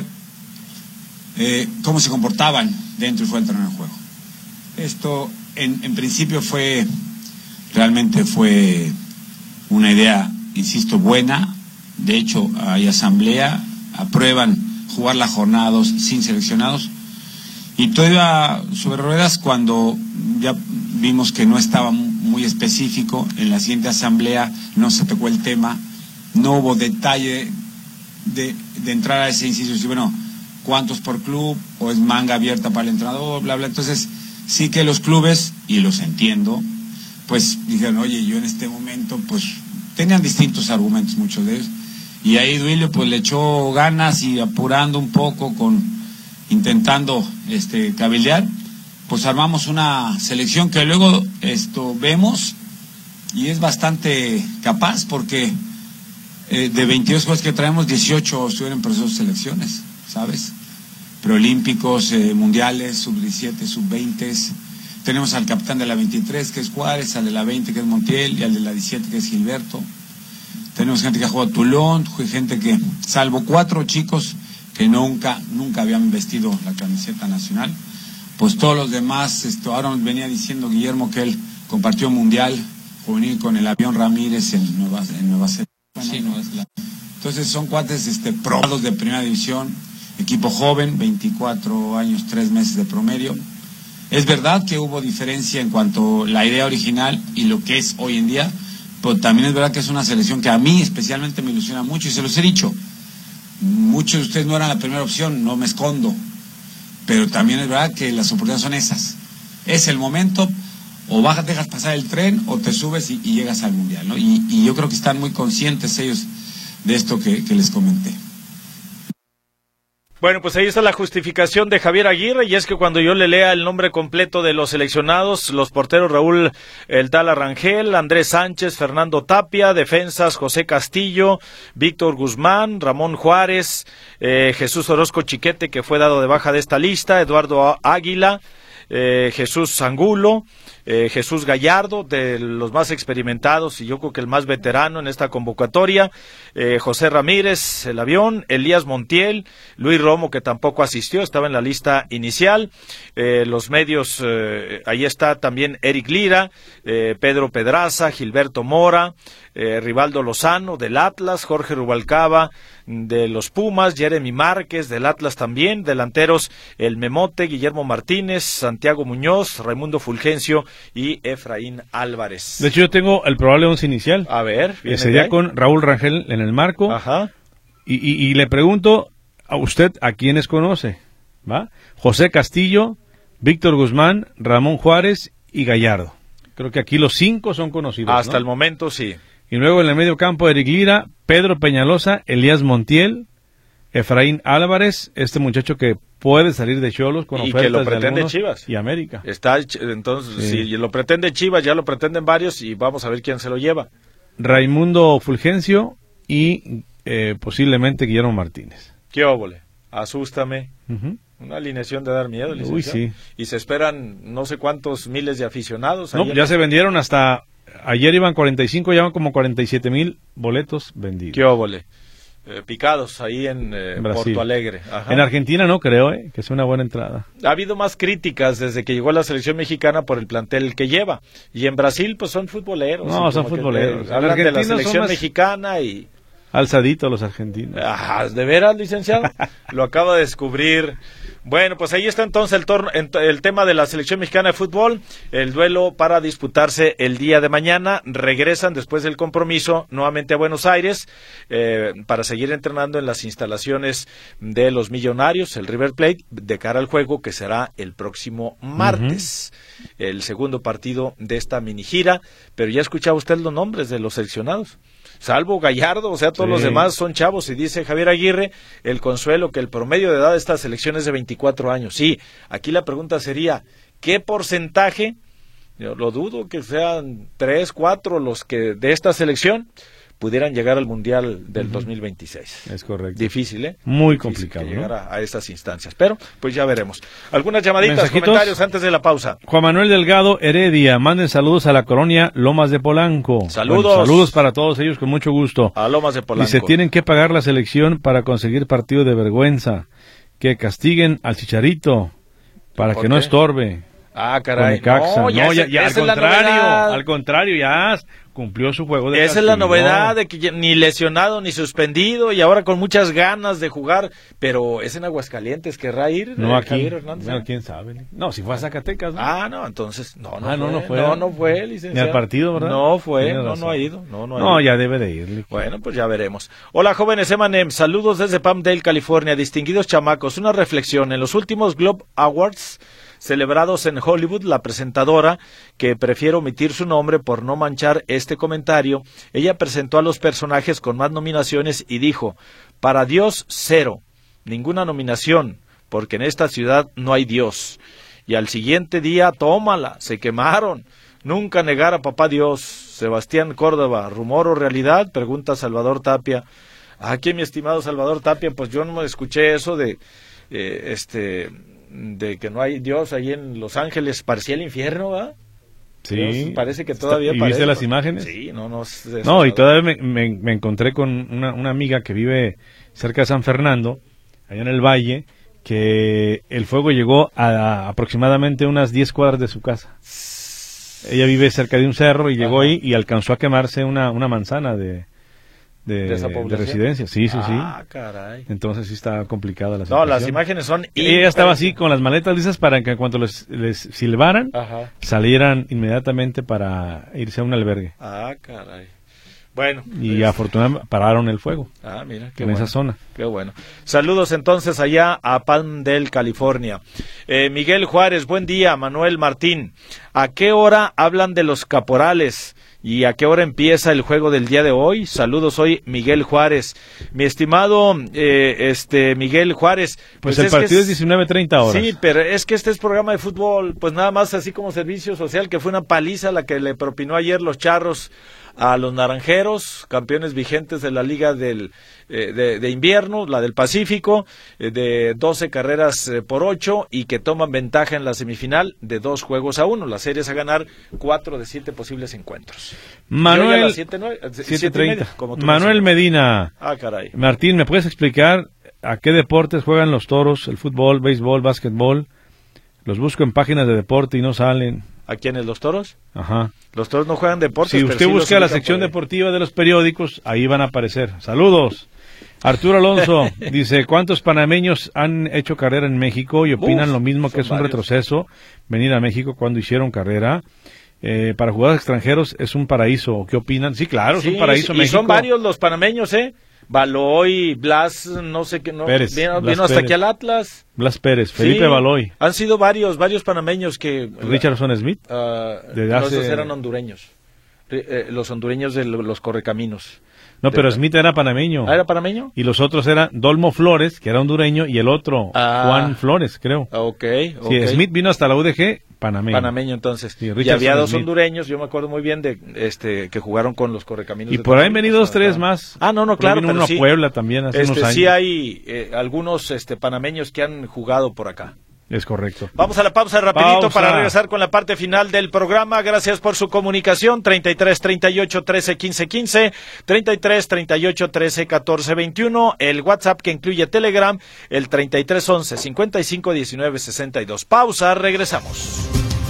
eh, cómo se comportaban dentro y fuera del terreno de juego. Esto En, en principio fue, realmente fue una idea, insisto, buena. De hecho, hay asamblea, aprueban jugar la jornada dos sin seleccionados. Y todo iba sobre ruedas cuando ya vimos que no estaba muy específico. En la siguiente asamblea no se tocó el tema, no hubo detalle de, de entrar a ese inciso. Y bueno, ¿cuántos por club? ¿O es manga abierta para el entrenador? Bla, bla. Entonces, sí que los clubes, y los entiendo, pues dijeron, oye, yo en este momento, pues tenían distintos argumentos muchos de ellos, y ahí Duilio pues le echó ganas y apurando un poco, con intentando este cabildear, pues armamos una selección que luego esto vemos y es bastante capaz, porque eh, de veintidós jugadores que traemos, dieciocho estuvieron en proceso de selecciones, ¿sabes? Preolímpicos, eh, mundiales, sub diecisiete, sub veinte. Tenemos al capitán de la veintitrés, que es Juárez, al de la veinte, que es Montiel, y al de la diecisiete, que es Gilberto. Tenemos gente que ha jugado Toulon, gente que, salvo cuatro chicos que nunca, nunca habían vestido la camiseta nacional, pues todos los demás, esto, ahora nos venía diciendo Guillermo que él compartió mundial juvenil con el Avión Ramírez en Nueva, en Nueva Zelanda. Sí, Nueva Zelanda. Entonces son cuates este, probados de primera división, equipo joven, veinticuatro años, tres meses de promedio. Es verdad que hubo diferencia en cuanto a la idea original y lo que es hoy en día, pero también es verdad que es una selección que a mí especialmente me ilusiona mucho, y se los he dicho. Muchos de ustedes no eran la primera opción, no me escondo, pero también es verdad que las oportunidades son esas. Es el momento, o bajas, dejas pasar el tren, o te subes y, y llegas al Mundial, ¿no? Y, y yo creo que están muy conscientes ellos de esto que, que les comenté. Bueno, pues ahí está la justificación de Javier Aguirre, y es que cuando yo le lea el nombre completo de los seleccionados, los porteros Raúl El Tala Rangel, Andrés Sánchez, Fernando Tapia, defensas José Castillo, Víctor Guzmán, Ramón Juárez, eh, Jesús Orozco Chiquete, que fue dado de baja de esta lista, Eduardo Águila, eh, Jesús Angulo, eh, Jesús Gallardo, de los más experimentados y yo creo que el más veterano en esta convocatoria, eh, José Ramírez, el Avión, Elías Montiel, Luis Romo, que tampoco asistió, estaba en la lista inicial, eh, los medios, eh, ahí está también Eric Lira, eh, Pedro Pedraza, Gilberto Mora, eh, Rivaldo Lozano del Atlas, Jorge Rubalcaba de los Pumas, Jeremy Márquez del Atlas también, delanteros el Memote, Guillermo Martínez, Santiago Muñoz, Raimundo Fulgencio y Efraín Álvarez. De hecho, yo tengo el probable once inicial. A ver, que sería con Raúl Rangel en el marco. Ajá. Y, y, y le pregunto a usted a quiénes conoce, ¿va? José Castillo, Víctor Guzmán, Ramón Juárez y Gallardo. Creo que aquí los cinco son conocidos, hasta ¿no? el momento sí. Y luego en el medio campo Eric Lira, Pedro Peñalosa, Elías Montiel, Efraín Álvarez, este muchacho que puede salir de Xolos con y ofertas que lo pretende de Chivas y América. Está entonces sí. Si lo pretende Chivas, ya lo pretenden varios y vamos a ver quién se lo lleva. Raimundo Fulgencio y eh, posiblemente Guillermo Martínez. Qué óvole, asústame. Uh-huh. Una alineación de dar miedo, licenciado. Uy, sí. Y se esperan no sé cuántos miles de aficionados. No, ya en... se vendieron hasta ayer iban cuarenta y cinco, ya van como cuarenta y siete mil boletos vendidos. Qué óvole. Eh, picados ahí en eh, Porto Alegre. Ajá. En Argentina no creo eh, que sea una buena entrada. Ha habido más críticas desde que llegó a la selección mexicana por el plantel que lleva. Y en Brasil pues son futboleros. No, son futboleros. Que, hablan de la selección mexicana y... Alzadito los argentinos. Ah, ¿de veras, licenciado? Lo acaba de descubrir. Bueno, pues ahí está entonces el, torno, el tema de la selección mexicana de fútbol, el duelo para disputarse el día de mañana. Regresan después del compromiso nuevamente a Buenos Aires eh, para seguir entrenando en las instalaciones de los Millonarios, el River Plate, de cara al juego que será el próximo martes, uh-huh. el segundo partido de esta mini gira. Pero ya escuchaba usted los nombres de los seleccionados. Salvo Gallardo, o sea, todos sí. los demás son chavos, y dice Javier Aguirre, el consuelo, que el promedio de edad de esta selección es de veinticuatro años. Sí, aquí la pregunta sería, ¿qué porcentaje? Yo lo dudo que sean tres, cuatro los que de esta selección pudieran llegar al Mundial del uh-huh. dos mil veintiséis. Es correcto. Difícil, ¿eh? Muy Difícil complicado, que ¿no? llegar a, a estas instancias, pero pues ya veremos. Algunas llamaditas, ¿mensajitos? Comentarios antes de la pausa. Juan Manuel Delgado Heredia, manden saludos a la colonia Lomas de Polanco. Saludos. Bueno, saludos para todos ellos con mucho gusto. A Lomas de Polanco. Y se tienen que pagar la selección para conseguir partido de vergüenza. Que castiguen al Chicharito para que no estorbe. Ah, caray. No, ya, no, ya, ya al contrario, al al contrario, ya cumplió su juego de Esa castigo. Es la novedad, de que ni lesionado ni suspendido y ahora con muchas ganas de jugar, pero es en Aguascalientes, ¿querrá ir? No, aquí, Hernández, no, quién sabe. No, si fue a Zacatecas, ¿no? Ah, no, entonces, no, no, ah, fue, no, no fue. No, no fue, licenciado. Ni al partido, ¿verdad? No fue, no, no ha ido. No, no, ha no ido. ya debe de ir. Bueno, pues ya veremos. Hola, jóvenes Emanem, saludos desde Palmdale, California, distinguidos chamacos, una reflexión, en los últimos Globe Awards celebrados en Hollywood, la presentadora, que prefiere omitir su nombre por no manchar este comentario, ella presentó a los personajes con más nominaciones y dijo: para Dios, cero, ninguna nominación, porque en esta ciudad no hay Dios. Y al siguiente día, tómala, se quemaron. Nunca negar a papá Dios. Sebastián Córdoba, ¿rumor o realidad? Pregunta Salvador Tapia. Aquí, mi estimado Salvador Tapia, pues yo no escuché eso de eh, este de que no hay Dios ahí en Los Ángeles. Parecía el infierno, ¿verdad? Sí. Dios, parece que todavía ¿Y parece, viste las ¿no? imágenes? Sí, no, no. No, y todavía me, me, me encontré con una, una amiga que vive cerca de San Fernando, allá en el Valle, que el fuego llegó a, a aproximadamente unas diez cuadras de su casa. Ella vive cerca de un cerro y llegó Ajá. ahí y alcanzó a quemarse una, una manzana de, de, ¿De, esa de residencia. Sí, sí, sí. Ah, caray. Entonces sí está complicada la situación. situación. No, las imágenes son... Y ella estaba así con las maletas listas para que en cuanto les, les silbaran, Ajá. salieran inmediatamente para irse a un albergue. Ah, caray. Bueno. Y pues, afortunadamente pararon el fuego. Ah, mira. Qué en bueno, esa zona. Qué bueno. Saludos entonces allá a Palmdale, California. Eh, Miguel Juárez, buen día. Manuel Martín. ¿A qué hora hablan de los caporales? ¿Y a qué hora empieza el juego del día de hoy? Saludos, soy Miguel Juárez. Mi estimado eh, este Miguel Juárez. Pues, pues el es partido es diecinueve treinta horas. Sí, pero es que este es programa de fútbol, pues nada más así como servicio social, que fue una paliza la que le propinó ayer los Charros a los Naranjeros, campeones vigentes de la Liga del eh, de, de Invierno, la del Pacífico, eh, de doce carreras eh, por ocho, y que toman ventaja en la semifinal de dos juegos a uno. La serie es a ganar cuatro de siete posibles encuentros. Manuel, siete treinta. Manuel Medina. Ah, caray. Martín, ¿me puedes explicar a qué deportes juegan los Toros? El fútbol, béisbol, básquetbol. Los busco en páginas de deporte y no salen. ¿A quiénes, los Toros? Ajá. Los Toros no juegan deportes. Si usted pero sí busca la sección deportiva de los periódicos, ahí van a aparecer. Saludos. Arturo Alonso dice: ¿cuántos panameños han hecho carrera en México y opinan Uf, lo mismo que es un varios. retroceso venir a México cuando hicieron carrera? Eh, para jugadores extranjeros es un paraíso. ¿Qué opinan? Sí, claro, sí, es un paraíso y México. Son varios los panameños, ¿eh? Baloy, Blas, no sé qué, no, Pérez, vino, Blas vino hasta Pérez. aquí al Atlas. Blas Pérez, Felipe sí, Baloy. Han sido varios, varios panameños que... Richardson Smith. Uh, no, hace... esos eran hondureños. Eh, los hondureños de los correcaminos. No, pero Smith era panameño. ¿Ah, era panameño? Y los otros eran Dolmo Flores, que era hondureño, y el otro, ah, Juan Flores, creo. Ok, sí, okay. Smith vino hasta la U D G, panameño. Panameño, entonces. Sí, y había dos Smith. hondureños, yo me acuerdo muy bien de este que jugaron con los correcaminos. Y por ahí han venido dos, tres más. Ah, no, no, claro. Vino uno sí. a Puebla también hace este, unos años. Sí hay eh, algunos este, panameños que han jugado por acá. Es correcto. Vamos a la pausa rapidito pausa. para regresar con la parte final del programa. Gracias por su comunicación. treinta y tres, treinta y ocho, trece, quince, quince, treinta y tres, treinta y ocho, trece, catorce, veintiuno. El WhatsApp que incluye Telegram, el treinta y tres, once, cincuenta y cinco, diecinueve, sesenta y dos. Pausa, regresamos.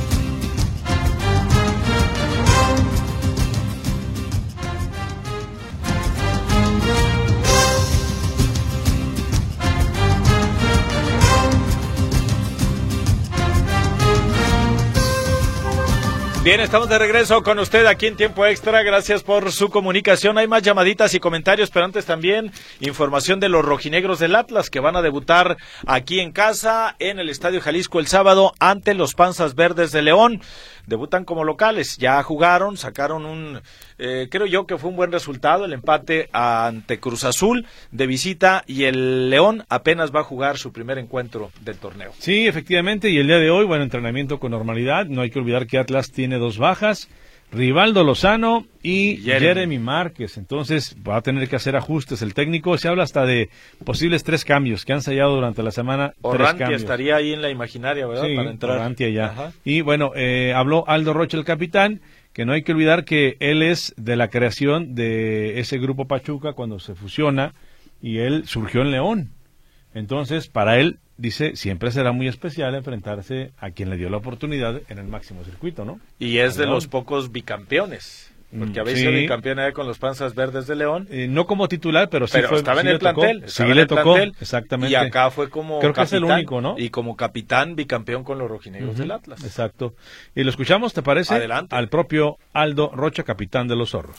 Bien, estamos de regreso con usted aquí en Tiempo Extra. Gracias por su comunicación. Hay más llamaditas y comentarios, pero antes también información de los rojinegros del Atlas que van a debutar aquí en casa en el Estadio Jalisco el sábado ante los Panzas Verdes de León. Debutan como locales, ya jugaron, sacaron un, eh, creo yo que fue un buen resultado, el empate ante Cruz Azul de visita, y el León apenas va a jugar su primer encuentro del torneo. Sí, efectivamente, y el día de hoy, bueno, entrenamiento con normalidad. No hay que olvidar que Atlas tiene dos bajas, Rivaldo Lozano y Jeremy. Jeremy Márquez, entonces va a tener que hacer ajustes el técnico. Se habla hasta de posibles tres cambios que han ensayado durante la semana. Orrantia estaría ahí en la imaginaria, ¿verdad? Sí, para entrar. Orrantia ya. Ajá. Y bueno, eh, habló Aldo Rocha, el capitán, que no hay que olvidar que él es de la creación de ese grupo Pachuca cuando se fusiona, y él surgió en León. Entonces, para él, dice, siempre será muy especial enfrentarse a quien le dio la oportunidad en el máximo circuito, ¿no? Y es de los pocos bicampeones, porque habéis sido bicampeón ahí con los Panzas Verdes de León. Eh, no como titular, pero sí pero fue. estaba sí en el plantel. Sí le tocó, plantel, exactamente. Y acá fue como Creo capitán, que es el único, ¿no? Y como capitán bicampeón con los rojinegros uh-huh. del Atlas. Exacto. Y lo escuchamos, ¿te parece? Adelante. Al propio Aldo Rocha, capitán de los Zorros.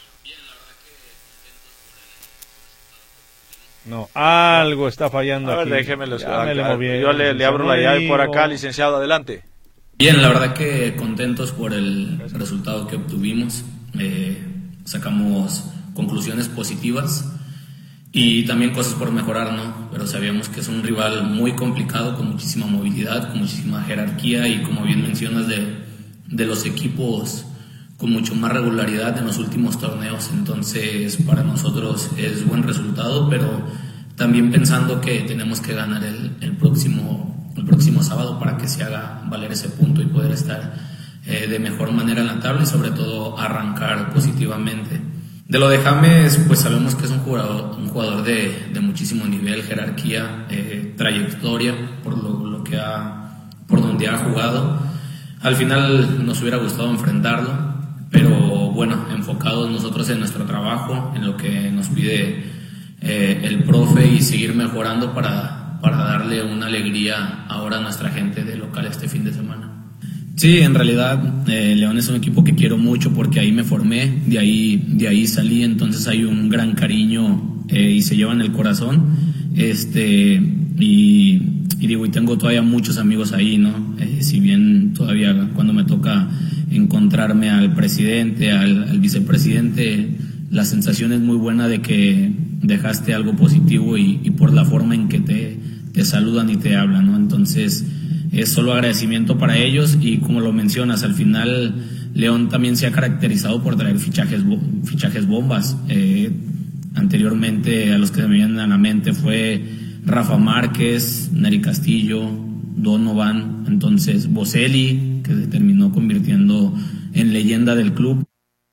No, algo está fallando a ver, aquí. déjeme los, ya me le a, moví, yo le, le abro la llave por acá, licenciado, adelante. Bien, la verdad que contentos por el resultado que obtuvimos. Eh, sacamos conclusiones positivas y también cosas por mejorar, ¿no? Pero sabíamos que es un rival muy complicado, con muchísima movilidad, con muchísima jerarquía y, como bien mencionas, de, de los equipos con mucho más regularidad en los últimos torneos. Entonces, para nosotros es buen resultado, pero también pensando que tenemos que ganar el, el próximo, el próximo sábado para que se haga valer ese punto y poder estar eh, de mejor manera en la tabla y sobre todo arrancar positivamente. De lo de James, pues sabemos que es un jugador, un jugador de, de muchísimo nivel, jerarquía, eh, trayectoria, por lo, lo que ha, por donde ha jugado. Al final nos hubiera gustado enfrentarlo, pero bueno, enfocados nosotros en nuestro trabajo, en lo que nos pide eh, el profe y seguir mejorando para, para darle una alegría ahora a nuestra gente de local este fin de semana. Sí, en realidad eh, León es un equipo que quiero mucho porque ahí me formé, de ahí, de ahí salí, entonces hay un gran cariño eh, y se lleva en el corazón. Este, y, y digo, y tengo todavía muchos amigos ahí, ¿no? Eh, si bien todavía cuando me toca encontrarme al presidente, al, al vicepresidente, la sensación es muy buena de que dejaste algo positivo y, y por la forma en que te, te saludan y te hablan, ¿no? Entonces es solo agradecimiento para ellos y, como lo mencionas, al final León también se ha caracterizado por traer fichajes, fichajes bombas. Eh, anteriormente, a los que se me vienen a la mente fue Rafa Márquez, Nery Castillo, Donovan, entonces Boselli, que se terminó convirtiendo en leyenda del club.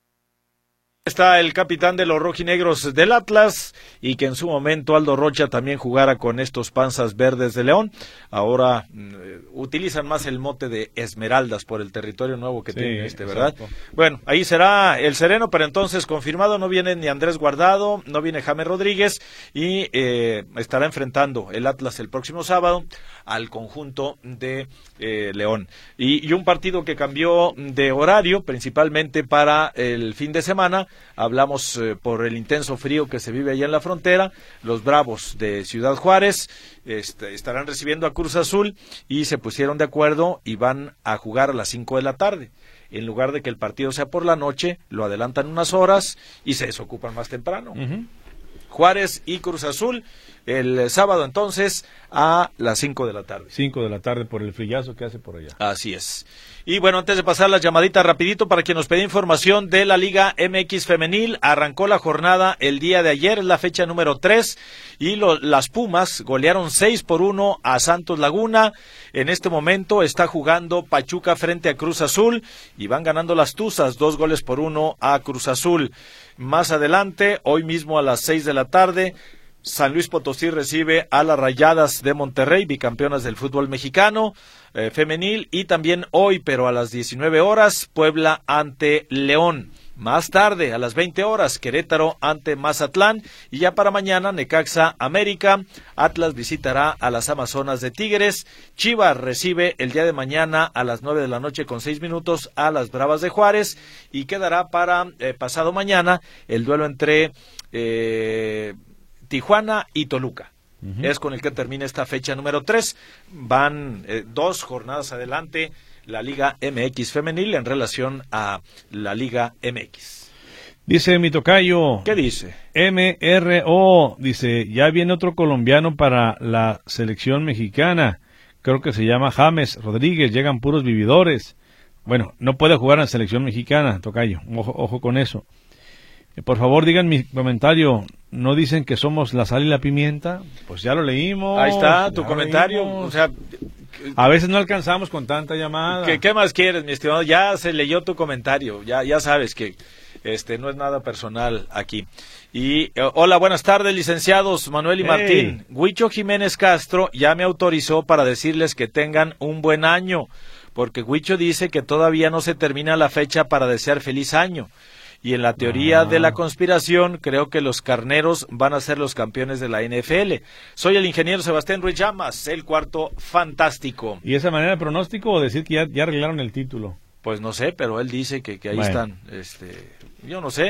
Está el capitán de los rojinegros del Atlas y que en su momento Aldo Rocha también jugara con estos panzas verdes de León. Ahora eh, utilizan más el mote de Esmeraldas por el territorio nuevo que sí, tiene este, ¿verdad? Exacto. Bueno, ahí será el sereno, pero entonces confirmado, no viene ni Andrés Guardado, no viene James Rodríguez y eh, estará enfrentando el Atlas el próximo sábado al conjunto de eh, León. Y, y un partido que cambió de horario, principalmente para el fin de semana. Hablamos eh, por el intenso frío que se vive allá en la frontera. Los Bravos de Ciudad Juárez este, estarán recibiendo a Cruz Azul y se pusieron de acuerdo y van a jugar a las cinco de la tarde. En lugar de que el partido sea por la noche, lo adelantan unas horas y se desocupan más temprano. Uh-huh. Juárez y Cruz Azul el sábado entonces a las cinco de la tarde. cinco de la tarde por el frillazo que hace por allá. Así es. Y bueno, antes de pasar las llamaditas rapidito para quien nos pedía información de la Liga M X Femenil, arrancó la jornada el día de ayer, es la fecha número tres, y lo, las Pumas golearon seis por uno a Santos Laguna. En este momento está jugando Pachuca frente a Cruz Azul y van ganando las Tuzas, dos goles por uno a Cruz Azul. Más adelante, hoy mismo a las seis de la tarde, San Luis Potosí recibe a las Rayadas de Monterrey, bicampeonas del fútbol mexicano eh, femenil, y también hoy, pero a las diecinueve horas, Puebla ante León. Más tarde, a las veinte horas, Querétaro ante Mazatlán, y ya para mañana, Necaxa América, Atlas visitará a las Amazonas de Tigres, Chivas recibe el día de mañana a las nueve de la noche con seis minutos a las Bravas de Juárez, y quedará para eh, pasado mañana el duelo entre Eh, Tijuana y Toluca. Uh-huh. Es con el que termina esta fecha número tres. Van eh, dos jornadas adelante la Liga M X Femenil en relación a la Liga M X. Dice mi tocayo. ¿Qué dice? M R O, dice, ya viene otro colombiano para la selección mexicana. Creo que se llama James Rodríguez, llegan puros vividores. Bueno, no puede jugar en la selección mexicana, tocayo. Ojo, ojo con eso. Por favor, digan mi comentario. ¿No dicen que somos la sal y la pimienta? Pues ya lo leímos. Ahí está tu comentario. O sea, a veces no alcanzamos con tanta llamada. ¿Qué, qué más quieres, mi estimado? Ya se leyó tu comentario. Ya, ya sabes que este no es nada personal aquí. Y eh, hola, buenas tardes, licenciados Manuel y hey. Martín. Huicho Jiménez Castro ya me autorizó para decirles que tengan un buen año, porque Huicho dice que todavía no se termina la fecha para desear feliz año. Y en la teoría ah. de la conspiración, creo que los carneros van a ser los campeones de la N F L. Soy el ingeniero Sebastián Ruiz Llamas, el cuarto fantástico. ¿Y esa manera de pronóstico o decir que ya, ya arreglaron el título? Pues no sé, pero él dice que, que ahí bueno. están. Este, yo no sé.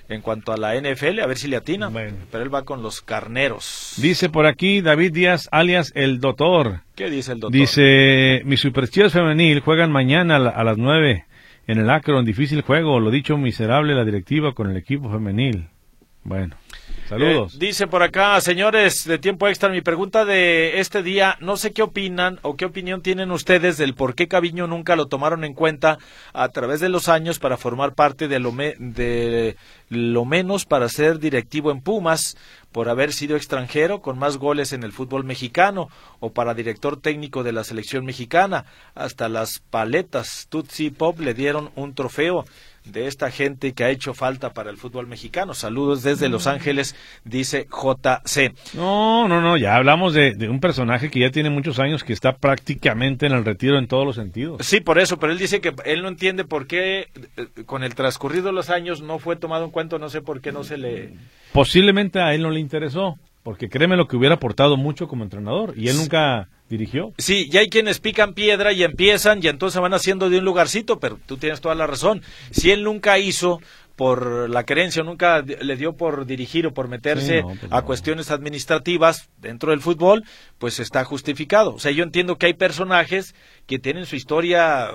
en cuanto a la N F L, a ver si le atina. Bueno. Pero él va con los Carneros. Dice por aquí David Díaz, alias el Doctor. ¿Qué dice el Doctor? Dice, mis Superchivas femenil juegan mañana a, la, a las nueve en el Akron, difícil juego, lo dicho miserable la directiva con el equipo femenil. Bueno. Saludos. Eh, dice por acá, señores de Tiempo Extra, mi pregunta de este día, no sé qué opinan o qué opinión tienen ustedes del por qué Caviño nunca lo tomaron en cuenta a través de los años para formar parte de lo, me, de lo menos para ser directivo en Pumas, por haber sido extranjero con más goles en el fútbol mexicano, o para director técnico de la selección mexicana. Hasta las paletas Tutsi Pop le dieron un trofeo de esta gente que ha hecho falta para el fútbol mexicano. Saludos desde Los Ángeles, dice J C. No, no, no, ya hablamos de, de un personaje que ya tiene muchos años, que está prácticamente en el retiro en todos los sentidos. Sí, por eso, pero él dice que él no entiende por qué eh, con el transcurrido de los años no fue tomado en cuenta, no sé por qué no se le... Posiblemente a él no le interesó, porque créeme lo que hubiera aportado mucho como entrenador, y él nunca dirigió. Sí, ya hay quienes pican piedra y empiezan y entonces van haciendo de un lugarcito, pero tú tienes toda la razón. Si él nunca hizo por la creencia, nunca le dio por dirigir o por meterse sí, no, pues a no. cuestiones administrativas dentro del fútbol, pues está justificado. O sea, yo entiendo que hay personajes que tienen su historia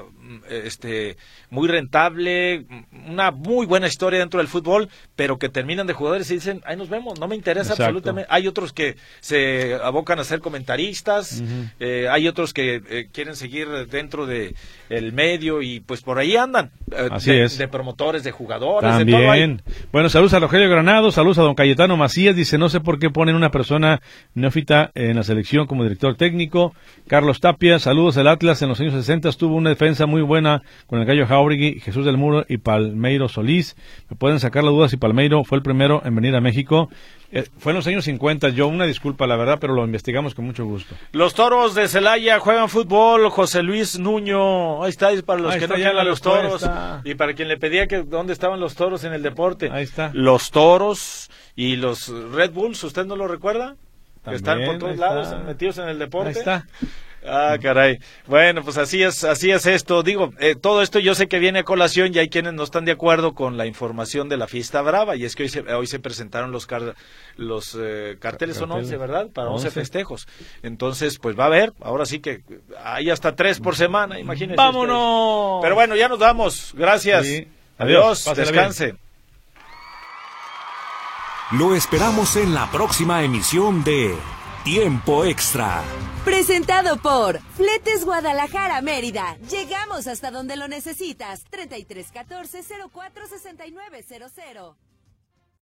este muy rentable, una muy buena historia dentro del fútbol, pero que terminan de jugadores y dicen, ahí nos vemos, no me interesa Exacto. absolutamente. Hay otros que se abocan a ser comentaristas, uh-huh. eh, hay otros que eh, quieren seguir dentro de el medio y pues por ahí andan, eh, Así de, es. de promotores, de jugadores, También. de todo ahí. Bueno, saludos a Rogelio Granado, saludos a don Cayetano Macías, dice, no sé por qué ponen una persona neófita en la selección como director técnico. Carlos Tapia, saludos, el Atlas en los años sesenta tuvo una defensa muy buena con el Gallo Jauregui, Jesús del Muro y Palmeiro Solís. Me pueden sacar la duda si Palmeiro fue el primero en venir a México. Eh, fue en los años cincuenta, yo una disculpa la verdad, pero lo investigamos con mucho gusto. Los Toros de Celaya juegan fútbol, José Luis Nuño, ahí está, para los ahí que no llegan a los Toros, y para quien le pedía que dónde estaban los Toros en el deporte. Ahí está. Los Toros y los Red Bulls, ¿usted no lo recuerda? También, que están por todos lados metidos en el deporte. Ahí está. Ah, caray. Bueno, pues así es, así es esto. Digo, eh, todo esto yo sé que viene a colación y hay quienes no están de acuerdo con la información de la fiesta brava, y es que hoy se, hoy se presentaron los car, los eh, carteles, son once, ¿verdad? Para once festejos. Entonces, pues va a haber, ahora sí que hay hasta tres por semana, imagínense. ¡Vámonos! Ustedes. Pero bueno, ya nos vamos. Gracias. Sí. Adiós. Adiós. Descanse. Bien. Lo esperamos en la próxima emisión de Tiempo Extra. Presentado por Fletes Guadalajara Mérida. Llegamos hasta donde lo necesitas. treinta y tres catorce cero cuatro sesenta y nueve cero cero.